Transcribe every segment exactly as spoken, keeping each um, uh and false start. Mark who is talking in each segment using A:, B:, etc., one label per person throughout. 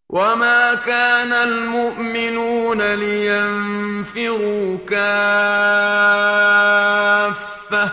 A: وما كان المؤمنون لينفروا كافة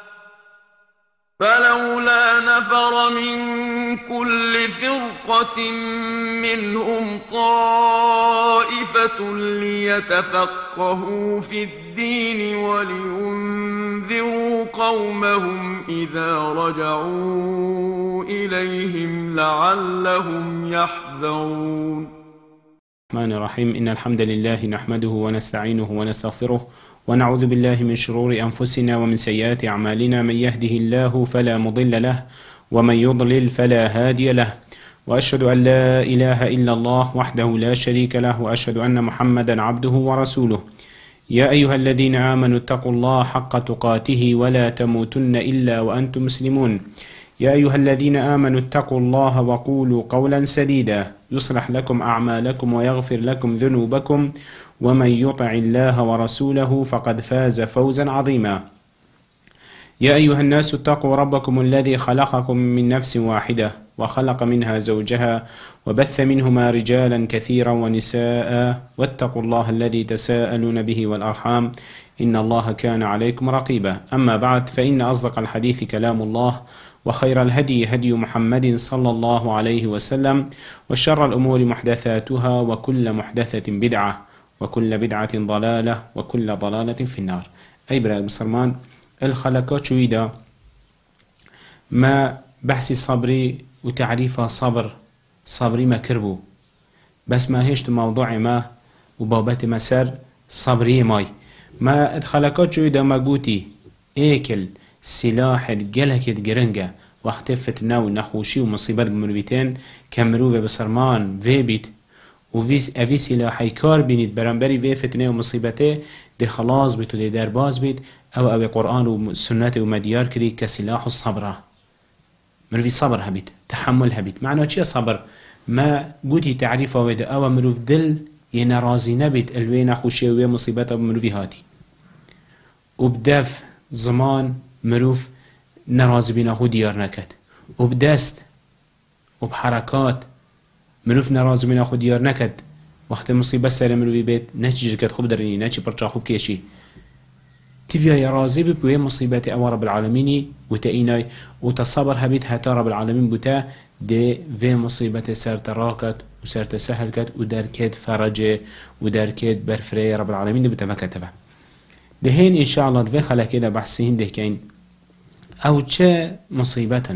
A: فلولا نفر من كل فرقة منهم طائفة ليتفقهوا في الدين ولينذروا قومهم إذا رجعوا إليهم لعلهم يحذرون.
B: الرحمن الرحيم. إن الحمد لله نحمده ونستعينه ونستغفره ونعوذ بالله من شرور أنفسنا ومن سيئات أعمالنا. من يهده الله فلا مضل له ومن يضلل فلا هادي له، وأشهد أن لا إله إلا الله وحده لا شريك له، وأشهد أن محمدا عبده ورسوله. يا أيها الذين آمنوا اتقوا الله حق تقاته ولا تموتن إلا وأنتم مسلمون. يا أيها الذين آمنوا اتقوا الله وقولوا قولا سديدا يصلح لكم أعمالكم ويغفر لكم ذنوبكم، ومن يطع الله ورسوله فقد فاز فوزا عظيما. يا أيها الناس اتقوا ربكم الذي خلقكم من نفس واحدة وخلق منها زوجها وبث منهما رجالا كثيرا ونساء، واتقوا الله الذي تساءلون به والأرحام إن الله كان عليكم رقيبا. أما بعد، فإن أصدق الحديث كلام الله، وخير الهدي هدي محمد صلى الله عليه وسلم، وشر الأمور محدثاتها، وكل محدثة بدعة، وكل بدعة ضلالة، وكل ضلالة في النار. أي برای مسلمان، الخلقات شويدا ما بحث صبري وتعريف صبر صبري ما كربو، بس ما هيشت موضوع ما وبابت مسار صبري ماي ما الخلقات شويدا ما قوتي ايكل سلاح جلكت جرنجا وقت فتنة ونخوشي ومصيبات مروبيتين كمروفة بصرمان في بيت وفيس أفي سلاحي كار بينيت برانبري في فتنة ومصيبته دي خلاص بيتو دي درباز بيت أو أو قرآن وسنة ومديار كري كسلاح الصبر. مروفي صبر هبيت، تحمل هبيت. معنى چيا صبر؟ ما قوتي تعريفه ويدا أو مروف دل ينرازي نبيت الوين نخوشي وين مصيبته بمروفي هاتي وبدف زمان مروف نرازي بينا خو ديار نكت، وبدست وبحركات مروف نرازي بينا خو ديار نكت. وقت مصيبة سر مروفي بيت ناچي جكت خوب دريني ناچي برچا خوب كيشي تفيا يا رازي ببوية مصيبة أو رب العالمين وتأيناي وتصبر هبيت هتا رب العالمين بتا دي في مصيبة سر تراكت وسر تسهلكت ودركت فرج ودركت برفري رب العالمين دي بتا مكتبه. دهين إن شاء الله دفع خلا كده بحثين ده كين أو چه مصيبة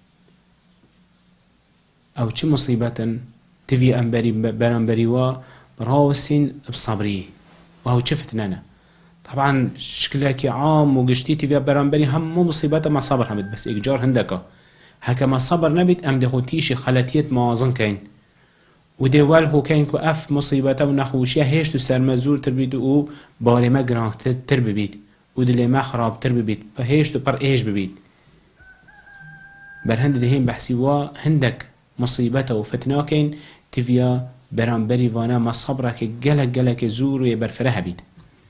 B: أو چه مصيبة تفي أنبري برانبري و براوسين بصبري وهو چه فتنانا. طبعا شكلك عام وقشتي تفي برانبري هم مصيبة ما صبر همت، بس إجار هندكا هكا ما صبر نبت أم دخوتيش خلاتيت موازن كين ودوال هو كين كو اف مصيبته ونخوشيه هيش تو سرمزور تربيد و باري ما گرانك تر ببيد ودلي ما خراب تر ببيد فهيش تو بر ايش ببيد. برهند دهين بحسي وا هندك مصيبته وفتنه كين تفيا برانبري وانا ما صبرك جلك جلك زور ويبرفره بيد.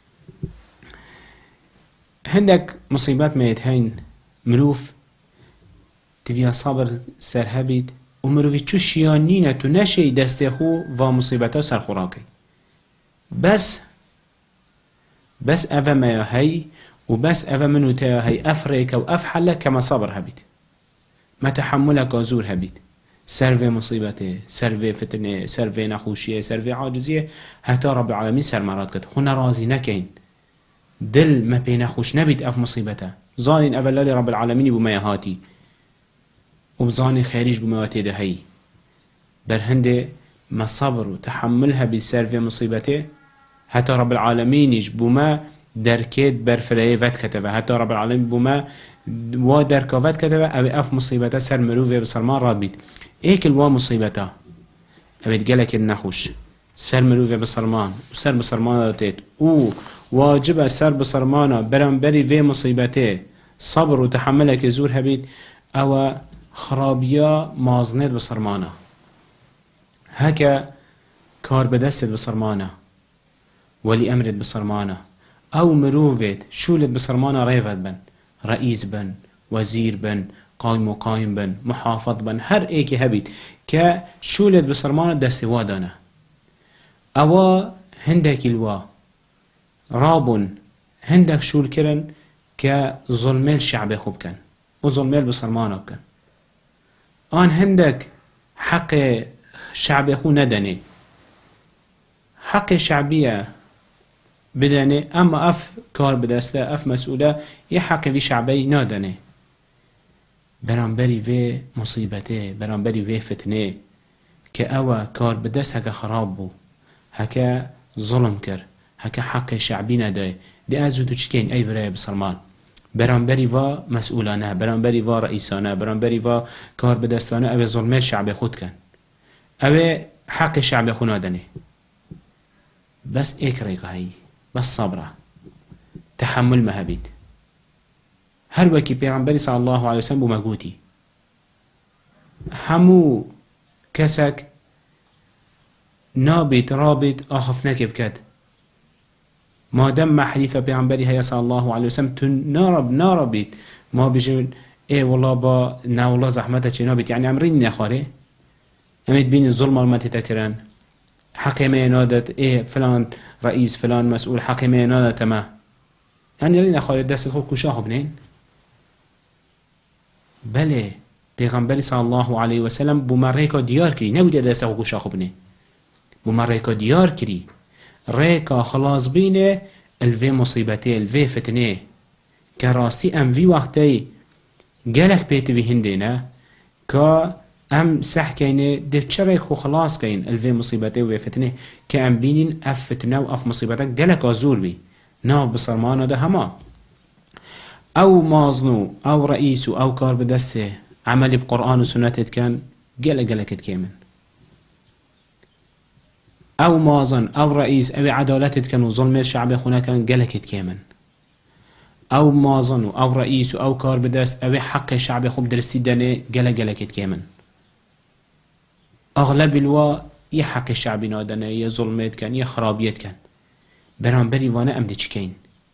B: هندك مصيبات ما يتهين مروف تفيا صبر سرهبيد ومروفي چو شيانينه تو نشي دسته خو و مصيبته سر خوراكي بس بس أفا ما هي وبس أفا منو تا هي أفريك و أفحلك كما صبر هبيت ما تحملك أزور هبيت سر في مصيبته سر في فتنه سر في نخوشيه سر في عاجزيه هتا رب العالمين سر مرات كد هنا رازي نكين دل ما بين خوش نبيت أف مصيبته ظانين أفا لالي رب العالمين بما يهاتي وبظاني خارج بمواته ده هي برهنده ما صبر وتحملها بسر في مصيبته حتى رب العالمين بما دركت برفريه فات كتبه حتى رب العالمين بما وا دركافات كتبه او اف مصيبته سر مروفه بسلمان راد بيت ايك الوا مصيبته ابيت قالك النخوش سر مروفه بسلمان وسر بسلمان راتت او واجب سر بسلمانه برنبري في مصيبته صبر وتحملها كزور هبيت او خرابيا مازنت بسرمانه هكا كار بدست بسرمانه ولي امرت بسرمانه او مروفت شولت بسرمانه ريفت بن رئيس بن وزير بن قايم و قايم بن محافظ بن هر ايكي هبيت كشولد بسرمان دستي وادانا اوا هندك الوا رابون هندك شول كرن كظلمي الشعب خوب كان وظلمي البسرمان كان آن هندك حق شعب خو ندني حق شعبية بدني اما اف كار بدسته اف مسؤولة يه حق في شعبي نادني برانبري في مصيبته برانبري في فتنه كأوا كار بدس هكا خراب بو هكا ظلم كر هكا حق شعبي نداي دي ازو تو چكين اي براي بسلمان برانبري و مسؤولانه برانبري و رئيسانه برانبري و كار بدستانه او ظلمه شعب خود كان او حق شعب خو نادني بس ايك ريك هاي بس صبره تحمل مهبيت هر وكي پیغمبر صلى الله عليه وسلم بمگوتي همو كسك نابت رابط آخف نكب كد ما دم ما حديثة پیغمبري هيا صلى الله عليه وسلم تن نارب ناربت ما بيجون ايه والله با نا والله زحمته چه نابت يعني امرين نخاره امید بين الظلم المتي تكرن حقيمة نادت ايه فلان رئيس فلان مسؤول حقيمة نادت ما يعني لين خالد دست خوب كشاخ بنين بله پیغمبر صلى الله عليه وسلم بمريكا ديار كري نبود دست خوب كشاخ بنين بمريكا ديار كري ريكا خلاص بينه الفي مصيبته الفي فتنه كراستي ام في وقتي جالك بيت في هندنا كا ام سح كينه دي تشريك خو خلاص كين الفي مصيبته و فتنه كام بينين اف فتنه و اف مصيبته جالك ازور بي ناف بصرمانه ده هما او مازنو او رئيسو او كار بدسته عملي بقرآن و سنته كان جالك جالك كيمن او مازن او رئيس او عدالتت كان و ظلم الشعب خونا كان جالك كيمن او مازن او رئيس او كار بدست او حق الشعب خوب درستي دانه جالك جالك كيمن اغلب الوا يه حق الشعب نادنه يه ظلمت كان يه خرابيت كان برانبري وانا ام دي چكين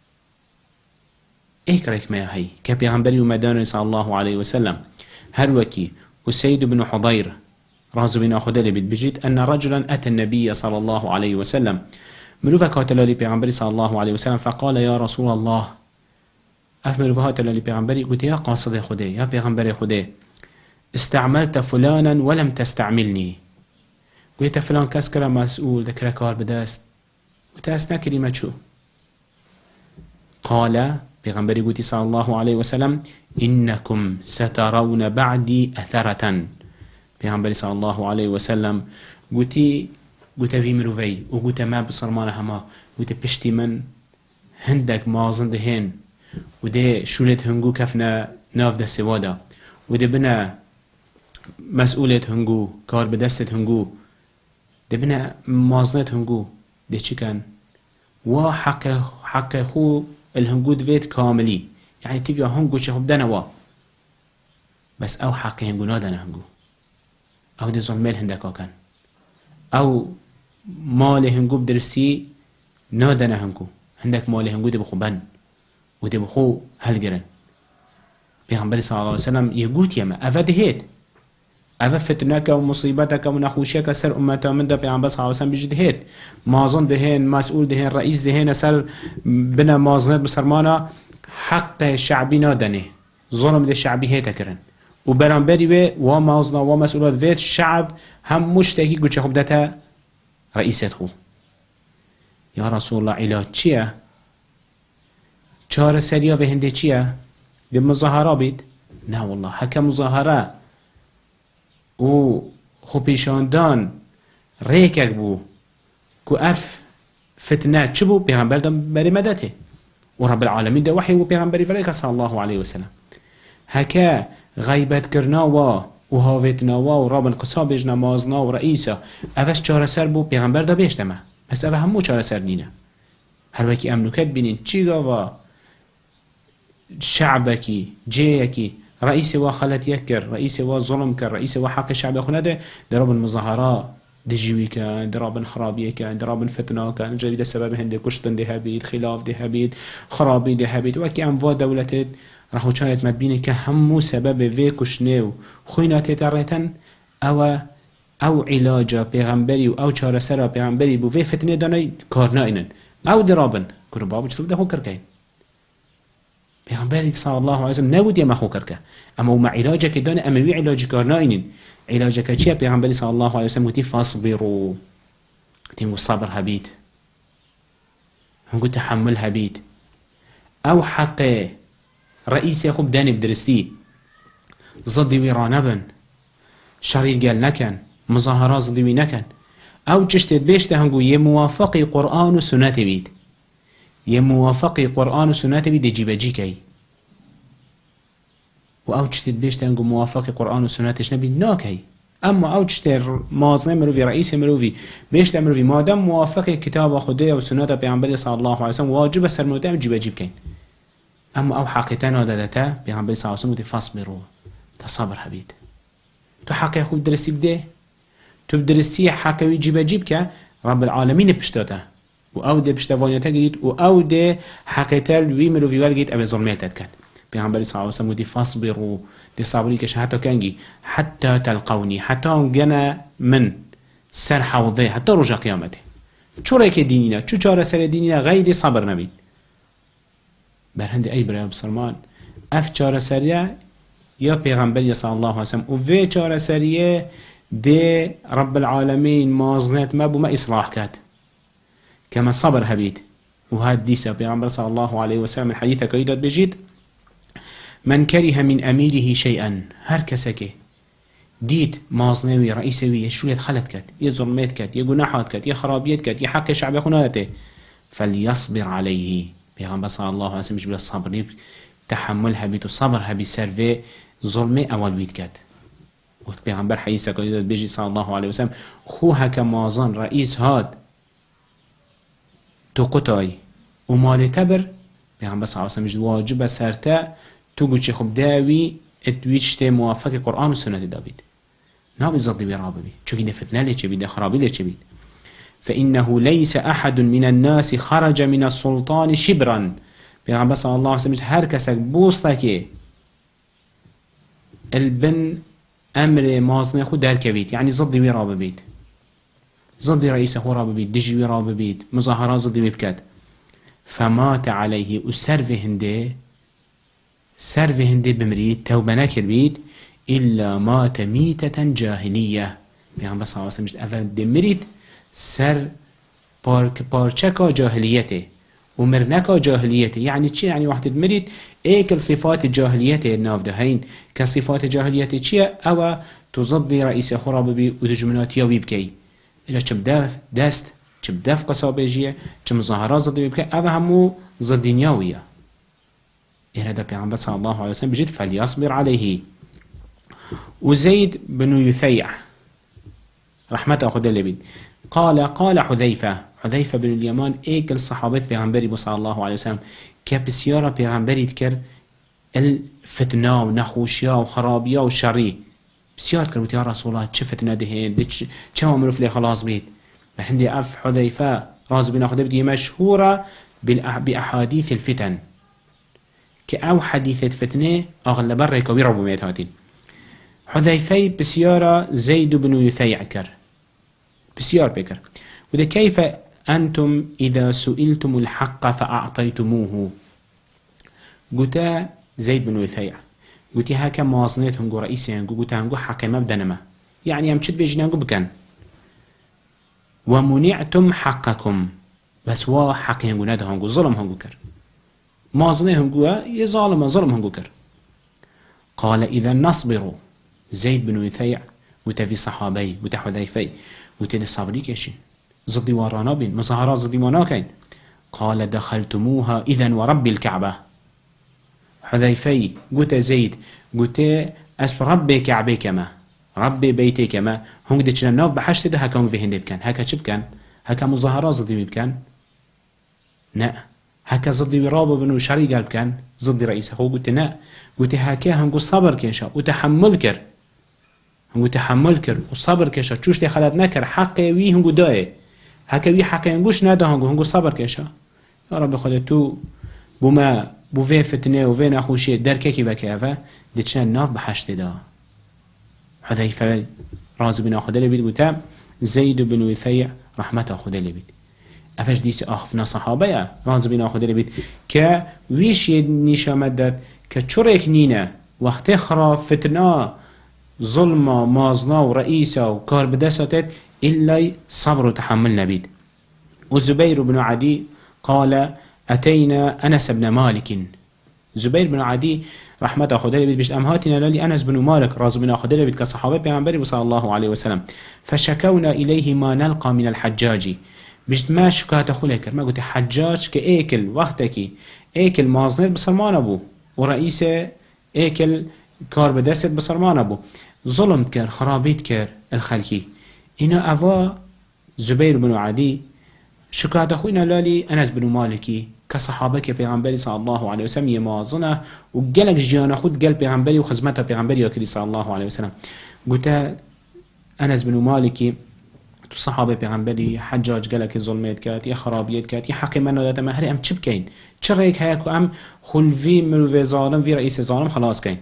B: ايك ريك ما هي كبيغمبري ومدان صلى الله عليه وسلم هر وكي وسيد بن حضير رازو بن خدالي بيجيت ان رجلا اتى النبي صلى الله عليه وسلم ملوفا كاتلالي بيغمبري صلى الله عليه وسلم فقال يا رسول الله افملو فهاتلالي بيغمبري قلت يا قاصد خدي يا بيغمبري خدي استعملت فلانا ولم تستعملني قلت فلان كسكرا مسؤول ذكر كار بدست وتأسنا كلمة شو قال بيغمبري قلت صلى الله عليه وسلم إنكم سترون بعدي أثرة بيغمبري صلى الله عليه وسلم قلت قلت في مروفي وقلت ما بصرمانة هما قلت بشتي من هندك مازن دهين وده شولت هنگو كفنا ناف ده سوادا وده بنا مسؤولة هنگو كار بدست هنگو ده بنا مازنت هنگو ده چی کن؟ و حق حق خو الهنگو دوید کاملی يعني تبقى هنگو چه خوب دنوا بس او حق هنگو نادنه هنگو او ده ظلميل هندکا کن او مال هنگو بدرسي نادنه هنگو هندك مال هنگو ده بخو بن و ده بخو هلگرن پیغمبر صلى الله عليه وسلم يقول يما افا دهيت افا فتنك ومصيبتك ونخوشيك سر امتا من ده پیغمبر صلى الله عليه وسلم بيجي دهيت مازن دهين مسؤول دهين رئيس دهين سر بنا مازنت بسرمانا حق شعبي نادنه ظلم ده شعبي هيتا كرن و برانبري وي و مازنا و مسؤولات فيت شعب هم مشتكي قلت خب دتا رئيسات خو يا رسول الله علاج چيه چار سريا في هنده چيه ده مظاهره بيت نه والله هكا مظاهره و خو پیشاندان ریکک بو كو اف فتنه چه بو پیغمبر دم بری مدته و رب العالمين ده وحي و پیغمبری فریک صلی الله عليه وسلم هكا غیبت کرنا و و هاوتنا و رب انقصابج نمازنا و رئیسا اوش چاره سر بو پیغمبر ده بیشتمه بس اوه همو چاره سر نینه هر وکی امنوکت بینین چیگا و شعبكي جيكي رئيس وخلت يكر رئيس وظلم كر رئيس وحق الشعب خنا ده دراب المظاهرات دجيوي كان دراب خرابيه كان دراب فتنه كان جديد السبب هند كشتن ده هبيد خلاف ده هبيد خرابي ده هبيد وكي ام دولتت رخو چایت مبینه که همو سبب وی کشنه و خویناتی ترهتن او او علاجا پیغمبری و او چارسرا پیغمبری بو وی فتنه دانای کارنا اینن او درابن کرو بابو چطور ده خو کرکین پیغمبری صلی الله علیه وسلم نبود یم خو کرکه اما او ما علاجا که دانه اما وی علاج کارنا اینن علاجا که چیه پیغمبری صلی الله علیه وسلم گوتی فاصبرو گوتی صبر هبید هنگو تحمل هبید او حق رئيس خوب داني بدرستي ضدي ويرانه بن شريط قال نكن مظاهرات ضدي وي نكن او تشتت بيشته هنقو يموافقي قرآن و سنة بيد يموافقي قرآن و سنة بيد يجيب جيكي و او تشتت بيشته هنقو موافقي قرآن و سنة نبيد ناكي اما او تشتت مازنه مروفي رئيس مروفي بيشته مروفي مادام موافقي كتاب خده و سنة بيعنبالي صلى الله عليه وسلم واجب سرموده يجيب جيب اما او حقيقتان ودادتا بيغنبري صلى الله عليه وسلم فاصبروا تصبر هبيد تو حقي خوب درستي بده تو بدرستي حقوي جيبا جيبك رب العالمين بشتاته و او ده بشتوانيتا جديد و او ده حقيقتا الوي مروفي والجيت ابي ظلميتا تكت بيغنبري صلى الله عليه وسلم فاصبروا دي صبري كش حتى كانجي حتى تلقوني حتى انجنا من سر حوضي حتى رجا قيامته چو رأيك دينينا چو چار سر دينينا غير صبر نبيد برهند ای برای بسرمان اف چاره سریه یا پیغمبر صلی الله علیه وسلم و وی چاره سریه ده رب العالمین مازنت ما بو ما اصلاح کد كما صبر هبید و هاد دیسا پیغمبر صلی الله علیه وسلم الحديث كيدت بجید من كره من اميره شيئا هر کسکه دید مازنوی رئیسوی شویت خلط کد یه ظلمت کد یه گناحات کد یه خرابیت کد یه حق شعب خوناته فليصبر عليه پیغمبر صلی الله علیه وسلم جبل صبر تحمل هبید و صبر هبید سر ظلم اول بید کد وقت پیغمبر حدیث کردید بجی صلی الله علیه وسلم خوها که مازن رئیس هاد تو قطعی و مال تبر پیغمبر صلی الله علیه وسلم واجب سرتا تو گوچه خب داوی اتویچت موافق قرآن و سنت داوید نابی زدی برابی چون این فتنه لیچه بید خرابی لیچه بید فإنه ليس أحد من الناس خرج من السلطان شبرا بيغمبر صلى الله عليه وسلم هر كسك بوستك البن أمر مازن خود در كبيت يعني ضد ويراب بيت ضد رئيس خو راب بيت دجي ويراب بيت مظاهرات ضد بيبكت فمات عليه وسرف هنده سرف هنده بمريد توبة نكر بيت إلا مات ميتة جاهلية بيغمبر صلى الله عليه وسلم أفل دمريد سر پارک پارچکا جاهلیته و مرنکا جاهلیته یعنی چی؟ یعنی وقتی مرید ایکل صفات جاهلیته ناف دهین که صفات جاهلیته چیه؟ او تضد رئیس خراب بی و دجمناتی وی بکی الا چه بدف دست چه بدف قصابجیه چه مظاهرات ضد بی بکی او همو ضد دنیاویه ایره دا پیغمبر صلی الله علیه وسلم بجید فلیصبر علیه و زید بن یثیع رحمت خدا لبید قال قال حذيفة حذيفة بن اليمان ايك الصحابات بيغنبري صلى الله عليه وسلم كبسيارة بيغنبري تكر الفتنة ونخوشيا وخرابيا وشري بسيارة كروت يا رسول الله چه فتنة دهين چه عملوا فلي خلاص بيت بحندي اف حذيفة راز بن أخذ بدي مشهورة بأحاديث الفتن كأو حديثة فتنة أغلب الركوبي ربو ميتاتين حذيفة بسيارة زيد بن يثيع كر بسيار بكر وده كيف أنتم إذا سئلتم الحق فأعطيتموه قلت زيد بن يثيع قلت هكا موازنات هنقو رئيسي هنقو قلت هنقو حقيمة بدنما يعني يمشد بيجي هنقو بكن ومنعتم حقكم بس وا حقي هنقو ناده هنقو ظلم هنقو كر موازنة هنقو يظالم ظلم هنقو كر قال إذا نصبروا زيد بن يثيع وتفي صحابي وتحذيفي وتدي صبري كشين ضد ورانا بين مظاهرات ضد مناكين قال دخلتموها إذن ورب الكعبة حذيفي قلت زيد قلت أسف ربي كعبي كما ربي بيتي كما هم قد تشنا ناف بحشت ده هكا هم في هندي بكان هكا شب كان هكا مظاهرات ضد بكان نا هكا ضد ورابة بنو شري قلب كان ضد رئيسه هو قلت نا قلت هكا هم قل صبر كيشا وتحمل كر هنگو تحمل کر و صبر کشا چوش تی خلط نکر حقی وی هنگو دایه حقی وی حقی هنگوش نده هنگو هنگو صبر کشا یا رب خدا تو بما بو في فتنه و في نخوشی درکه کی وکه دچن ناف بحشت دا حذیفه راضی بن خدا لبید بوتا زید بن وثیع رحمت خدا لبید افش دیس آخفنا صحابه یا راضی بن خدا لبید که ویش ید نشامد داد که چرک نینه وقت خراب فتنه ظلم مازنا و رئیسا و کار بدستت إلا صبر وتحمل نبيد. وزبير بن عدي قال أتينا أنس بن مالك زبير بن عدي رحمة خدا لبيت بيشت أمهاتنا للي أنس بن مالك راز بن خدا لبيت كصحابة بيغنبري صلى الله عليه وسلم فشكونا إليه ما نلقى من الحجاج بيشت ما شكات أخولك ما قلت حجاج كأيكل وقتك أيكل مازنت بسلمان أبو ورئيس أيكل كار بدست بسلمان أبو ظلمت كر خرابيت كر الخلقي إنا أفا زبير بن عدي شكات أخونا لالي أنس بن مالكي كصحابة كبيغنبري صلى الله عليه وسلم يمازنه وقالك جيانا خود قال بيغنبري وخزمته بيغنبري وكري صلى الله عليه وسلم قلت أنس بن مالكي تو صحابة بيغنبري حجاج قالك ظلمت كات يا خرابيت كات يا حقي منو داتا مهري أم چب كين چه رأيك هيكو أم خلفي مروفي ظالم في رئيس ظالم خلاص كين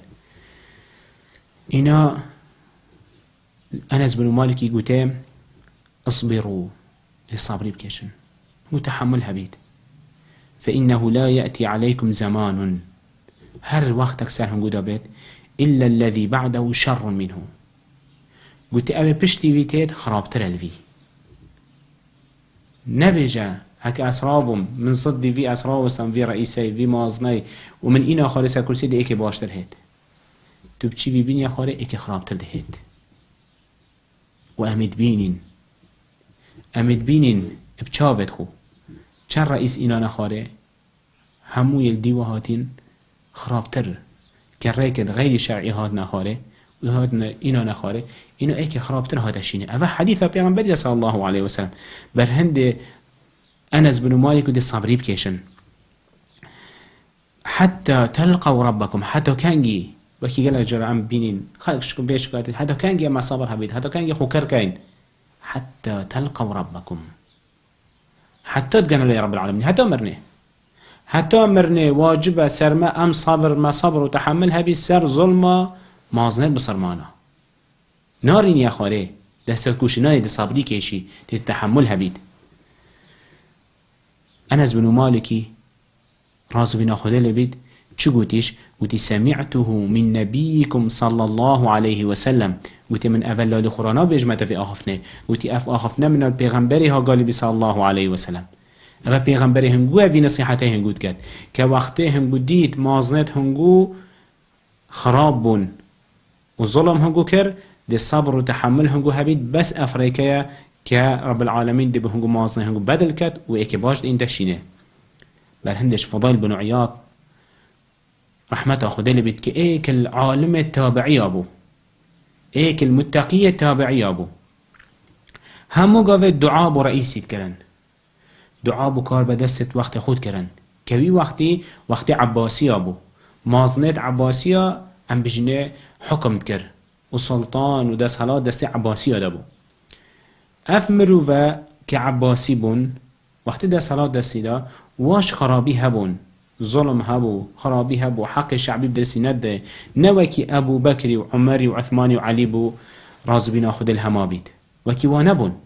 B: إنا أنس بن مالكي قلت اصبروا للصبر بكيشن وتحملها بيت فإنه لا يأتي عليكم زمان هر وقت أكثر هم قد بيت إلا الذي بعده شر منه قلت أبي بشتي بيتيت خرابتر الفي نبجا هك أسرابهم من صد في أسراب وستن في رئيسي في مازني ومن إنا خالصة كرسي دي إيكي باشتر هيت تبچي في بين يا خالي إيكي خرابتر ده هيت وأمد بينين أمد بينين بچاوت خو چند رئیس اینا نخواره همو یک دیوهاتین خرابتر که ریکت غیر شرعی هات نخواره و هات اینا نخواره اینا ای که خرابتر هاتشینه اوه حدیث پیغمبر صلی الله علیه وسلم بر هند انس بن مالک و دی صبری بکشن حتی تلقوا ربکم حتی کنگی وکی گل جرعم بینین خلق شکم بیش کاتی حتی کنگی اما صبر هبید حتی کنگی خوکر کین حتی تلقوا ربکم حتى تقنا يا رب العالمين حتى مرني حتى مرني واجب سرما أم صبر ما صبر وتحملها بالسر ظلمة مازنت بصرمانة نارين يا خالي دستك كوشناي دي صبري كيشي تتحملها بيت أنس بن مالكي راز بن خدا لبيت شو قلتيش قلتي سمعته من نبيكم صلى الله عليه وسلم قلتي من أفلا لخرانا بيجمت في آخفنا قلتي أف آخفنا من البيغمبري ها قال صلى الله عليه وسلم أفا بيغمبري هنقو في نصيحته هنقود كات كوقته هنقو ديت مازنت هنقو خراب بون وظلم هنقو كر دي الصبر وتحمل هنقو هبيت بس أفريكيا كرب العالمين دي بهنقو مازنه هنقو بدل كات وإيكي دي انتشينه بل هندش فضيل بن عياض رحمة خدا لبيت كإيك العالم التابعي أبو إيك المتقية التابعي أبو همو قاوة دعاء بو رئيسي تكرن دعاء بو كار بدست وقت خود كرن كوي وقتي وقت عباسي أبو مازنت عباسية ام بجنه حكم تكر وسلطان ودس حالات دست عباسية دابو اف مروفة كعباسي بون وقت دس حالات دستی دا واش خرابي هبون ظلم هبو خرابي هبو حق الشعبي بدرسي نده نوكي أبو بكر وعمر وعثمان وعلي بو رازبين أخذ الهمابيت وكي وانبون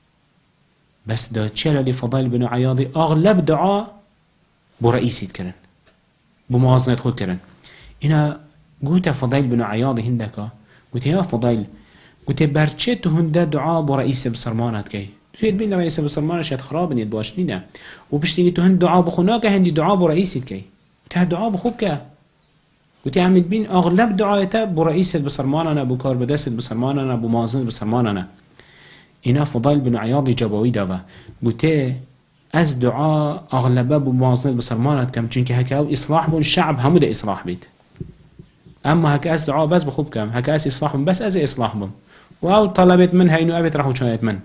B: بس دا تشيلا لفضائل بن عياضي أغلب دعاء بو رئيسي تكرن بو موازنة خود كرن إنا قوتا فضائل بن عياضي هندكا قوتا يا فضائل قوتا برچت هنده دعاء بو رئيسي بسرمانات كي تريد بين رئيسي بسرمانة شاد خرابن يدباشنينا وبشتيني تو هند دعاء بخوناك هندي دعاء بو رئيسي كي قوتا دعاء بخوبك قوتا عمد بين أغلب دعايتا بو رئيسي بسرماننا بو كار بدست بسرماننا بو موازنة بسرماننا إنا فضائل بن عياضي جابوي دافا قوتا از دعاء أغلبه بو موازنة بسرمانات كم چونك هكاو إصلاح بون الشعب همو ده إصلاح بيت أما هكا از دعاء بس بخوب كم هكا از إصلاح بون بس از إصلاح بون وأو طلبت من هينو أبت راحو چانت من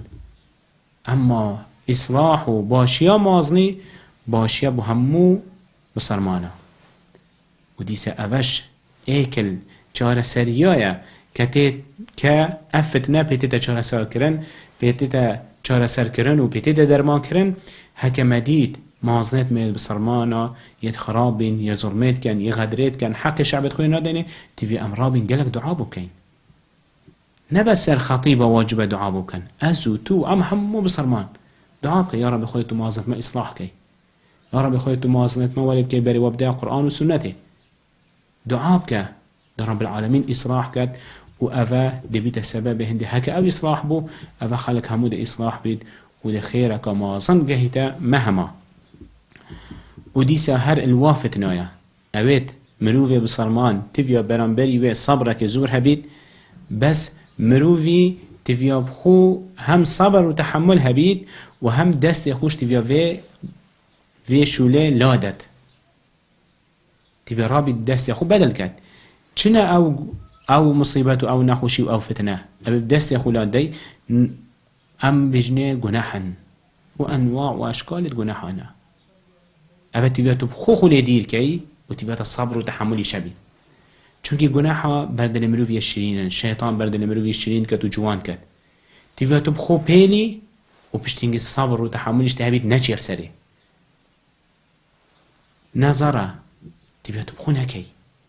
B: أما إصلاح و باشيا موازني باشيا بو همو بسرمانه وديسا أفش ايكل چار سريايا كتت كأفتنا بيتتا چار سر كرن بيتتا چار سر كرن و بيتتا درمان كرن هكا مديد مازنت ميد بسرمانا يد خرابين يا ظلمات كان يا غدرات كان حق شعب خوي نادني تبي امرابين قالك دعاء بكين نبس الخطيبة واجب دعاء بكن ازو تو ام همو بسرمان دعاء يا رب خوي تو مازنت ما اصلاح كي يا رب خوي تو مازنت ما ولد كي بري وابدا قران وسنته دعاء بك رب العالمين اصلاح كات وأفا دبيت السبب هندي هكا أو إصلاح بو أفا خلق همود إصلاح بيد وده خيرك ما ظن جهتا مهما وديسا هر الوافت نايا أويت مروفي بصرمان تفيا برانبري و صبرك زور هبيد بس مروفي تفيا بخو هم صبر وتحمل هبيد وهم دست يخوش تفيا في في شولي لادت تفيا رابي دست يخو بدل كات چنا أو او مصيبت او نخوشي او فتنه ابي بدست يخولاد دي ام بجنه گناحن وانواع واشكال گناحانا ابي تبيت بخو خولي دير كي وتبيت الصبر وتحمل شبي چونكي گناحا بردل مروفي الشرين الشيطان بردل مروفي الشرين كت وجوان كت تبيت بخو بيلي وبشتينج الصبر وتحملش تهبيت نچير سري نظرة تبيت بخو نكي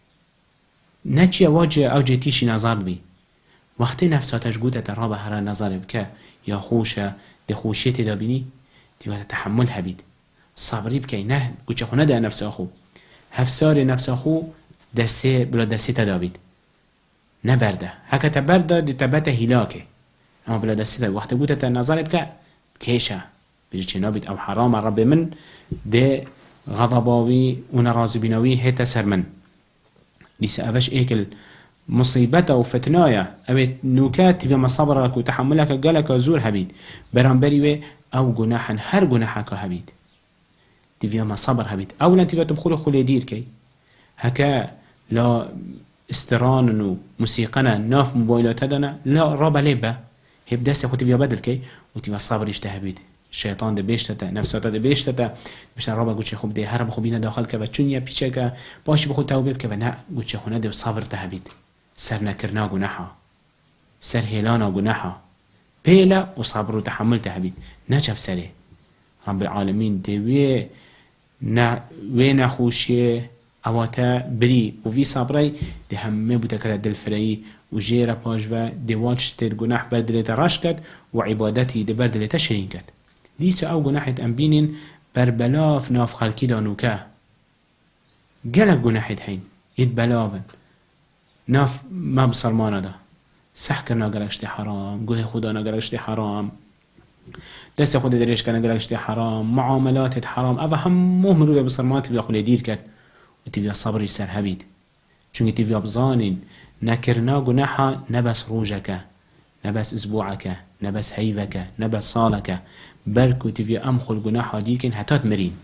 B: نچی واجه او جتیشی نظر بی وقتی نفساتش گوته ترابه هر نظر بکه یا خوشه ده خوشیت دابینی دیوه تحمل هبید صبری بکی نه گوچه خونه ده نفس اخو هفسار نفس اخو دسته بلا دسته تدابید نبرده هکه تبرده ده تبت هلاکه اما بلا دسته ده وقتی گوته نظر بکه کیشه بجه چه نابید او حرام رب من ده غضباوی و نرازو بیناوی هیتا سر من ديس أفش إيكل مصيبته وفتنايا أبيت نوكات في مصبرك وتحملك قالك زور هبيد برانبري أو جناحا هر جناحك هبيد تفيا مصبر هبيد أو لا تفيا تبخل خلي دير كي هكا لا استران موسيقنا ناف موبايلات هدنا لا رابا ليبا هبدأ ياخد تفيا بدل كي وتفيا صبر يشتهبيد الشيطان ده بيشتته نفساته ده بيشتته بشن رابا قوچه خوب ده هر بخوبينه داخل که و چونيا پیچه که باشي بخود توبه که و نه قوچه خونه ده صبر تهبید سر نکرنا گناحا سر هلانا گناحا بيلا وصبر وتحمل تهبید نچف سره رب العالمين ده وي نا وي نخوشيه اواتا بري وفي صبري ده همه بوده كده دل فري وجيرا باجوا ده واجه تد گناح بردلت راش كد وعبادتي ده بردلت شرين كد ديسو او گناحت انبينين بربلاف ناف خلقي دانوكا قلق گناحت هين يد بلافن ناف ما بصرمانه ده سحكرنا قلقشتي حرام قوه خدا نقلقشتي حرام دست خود دريش كان قلقشتي حرام معاملات حرام افا هموه مروه بصرمانات اللي اقول يدير كد وتبيا صبري سر هبيد چونك تبيا بظانين نكرنا گناحا نبس روجك نبس اسبوعك نبس هيفك نبس صالك بركو تبيا امخل گناحا ديكن هتات مرين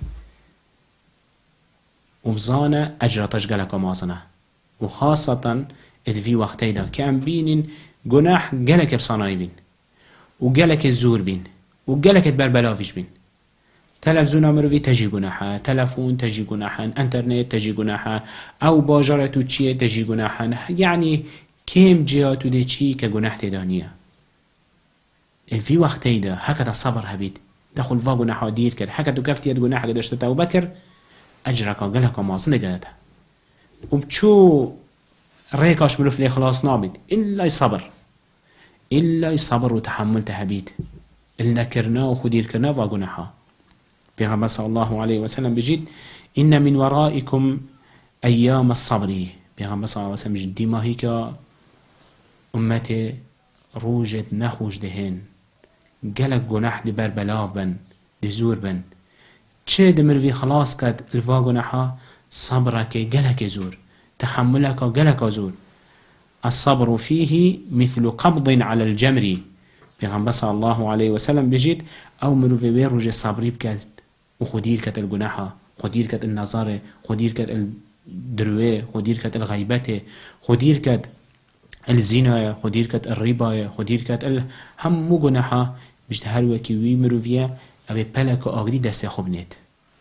B: وبظانا اجرتش قلق مازنه وخاصة الفي وقتي دا كان بينين گناح قلق بصاناي بين وقلق الزور بين وقلق بربلافش بين تلفزيون مروي تجي جناحا تلفون تجي جناحا انترنت تجي جناحا او باجرتو تشي تجي جناحا يعني كم جهاتو دي تشي كجناح تدانية في وقت دا هكذا الصبر هبيد دخل فا جناحا دير كده هكذا كفتي يد جناحا قدرت تتاو بكر اجرك قلك ماصن قالتها وبشو ريكاش ملوف لي خلاص نابد الا يصبر الا يصبر وتحمل تهبيد اللي كرناه وخدير كرناه فا جناحا بيغمبر صلى الله عليه وسلم بجد إن من ورائكم أيام الصبر بيغمبر صلى الله عليه وسلم بجد ديما هيك أمتي روجت نخوش دهين قلق جناح دي بربلاف بن دي زور بن چه دمر في خلاص كد الفا جناحا صبرك قلق زور تحملك قلق زور الصبر فيه مثل قبض على الجمر بيغمبر صلى الله عليه وسلم بجد أو مروفي بيروج صبري بكت وخدير كت الجناحة خدير كت النظارة خدير كت الدروة خدير كت الغيبة خدير كت الزنا خدير كت الربا خدير كت ال هم مو جناحة بجتهر وكيوي مروفيا أبي بلك أغري دست خبنت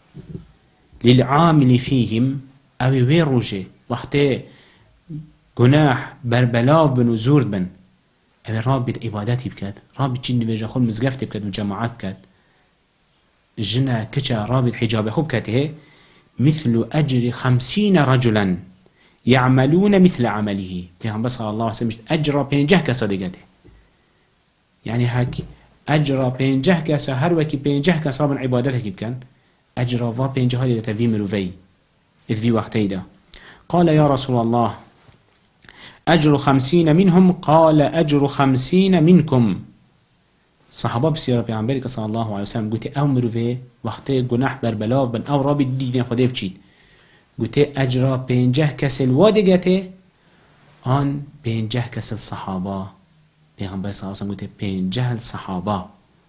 B: للعامل فيهم أبي ويروج وقت جناح بربلاف بن وزور بن أبي رابط عباداتي بكت رابط جن بيجا خل مزقفتي بكت وجماعات بكت جنا كچا رابط حجاب خوب كته مثل أجر خمسين رجلا يعملون مثل عمله. پیغمبر صلى الله عليه وسلم أجر پنجه كسا دقته، يعني هك أجر پنجه كسا هر وكي پنجه كسا من عبادته بكن أجر و پنجه هذه تفي مروفي في وقتي ده. قال يا رسول الله أجر خمسين منهم، قال أجر خمسين منكم. صحابه بسيارة پیغمبر صلى الله عليه وسلم قلت او مروفي وقتی گناه بر بلاو بن او رابط دین خوده بچید قلت اجرا پنجه کسل وادگته آن پنجه کسل صحابه پیغمبر صلى الله عليه وسلم قلت پنجه صحابه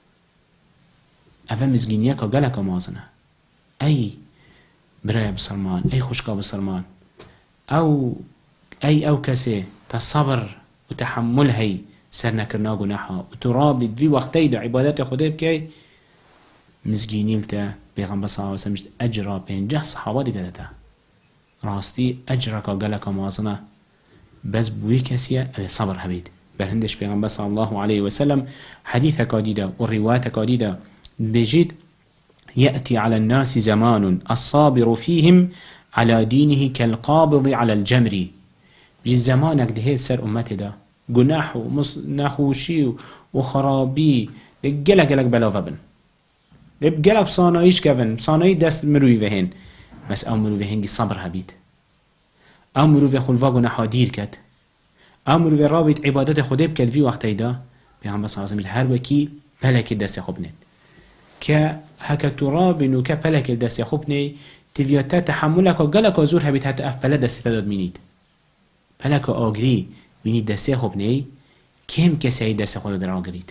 B: اوه مزگینیه که گلک مازنه ای برای بسرمان ای خوشکا بسرمان او ای او کسی تصبر و تحمل هی سر نکرنا گناحا و ترابط في وقتی دا عبادت خوده بکی مزگینیل تا پیغمبر صلی اللہ علیہ وسلم اجرا پنجه صحابه دیگه تا راستی اجرکا گلکا مازنه بس بوی کسیه او صبر هبید برهندش پیغمبر صلی الله علیه وسلم حدیث کادیده و روایت کادیده بجید يأتي على الناس زمان الصابر فيهم على دينه كالقابض على الجمر. بجید زمانك ده سر امت ده گناح و نخوشی و خرابی ده گلک گلک بلاوه بن ده گلک بصانایش کفن بصانایی دست مروی وهن بس او مروی هنگی صبر هبید او مروی خلوه گناحا دیر کد او مروی رابط عبادت خوده بکد في وقتی ده پیغمبر صلی اللہ علیہ وسلم هر وکی پلک دست خوب نید که هکا ترابن و که پلک دست خوب نید تیویاتا تحملک و گلک و زور هبید حتی اف پلک دست داد مینید پلک آگری بینی دسته خوب نی کم کسی دسته خود در آگرید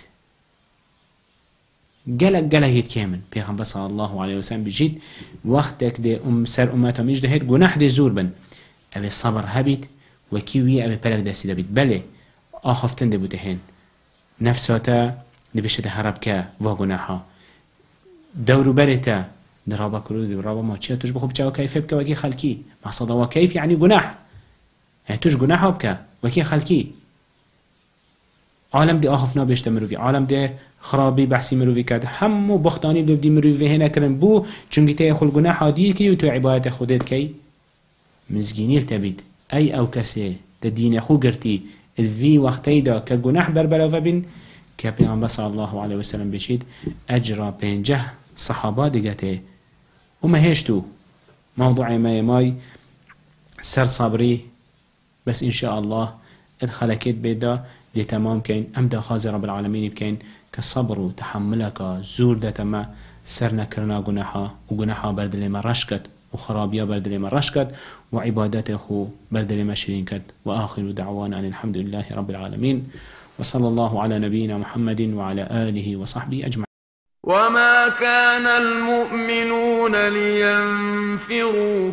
B: گلک گلک کمن پیغمبر صلی الله علیه وسلم بجید وقتک ده ام سر امت همیش ده گناه ده زور بن او صبر هبید و کیوی او پلک دستی ده بید بله آخفتن ده بوده هن نفساتا ده بشه هرب که و گناها دورو برتا ده رابا کرو ده رابا ما چیه توش بخوب چه و کیفه بکه وکی خلکی مقصد و کیف یعنی گناه يعني توش گناه بك وكي خلقي عالم دي آخفنا بيشتا مروفي عالم دي خرابي بحثي مروفي كاد همو بختاني دو دي مروفي هنا كرن بو چونك تي خل گناه دي كي وتو عبادت خودت كي مزگينيل تبيد اي او كسي دا دين خو گرتي الفي وقتي دا كگناه بربلا فبن كبيغمبر صلى الله عليه وسلم بشيد اجرا بينجه صحابة ديگته وما هيشتو موضوع ما يماي سر صبري بس إن شاء الله ادخلكت بيدا دي تمام كين أمدا خازي رب العالمين بكين كصبر وتحملك زور دا تما سرنا كرنا قناحا وقناحا بردل ما رشكت وخرابيا بردل ما رشكت وعبادته خو بردل ما شرينكت وآخر دعوانا أن الحمد لله رب العالمين وصلى الله على نبينا محمد وعلى آله وصحبه أجمعين.
A: وما كان المؤمنون لينفروا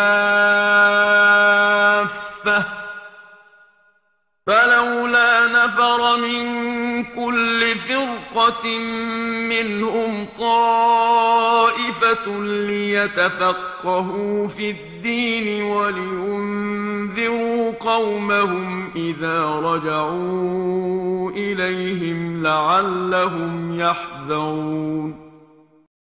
A: كافة فلولا نفر من كل فرقة منهم طائفة ليتفقهوا في الدين ولينذروا قومهم إذا رجعوا إليهم لعلهم يحذرون.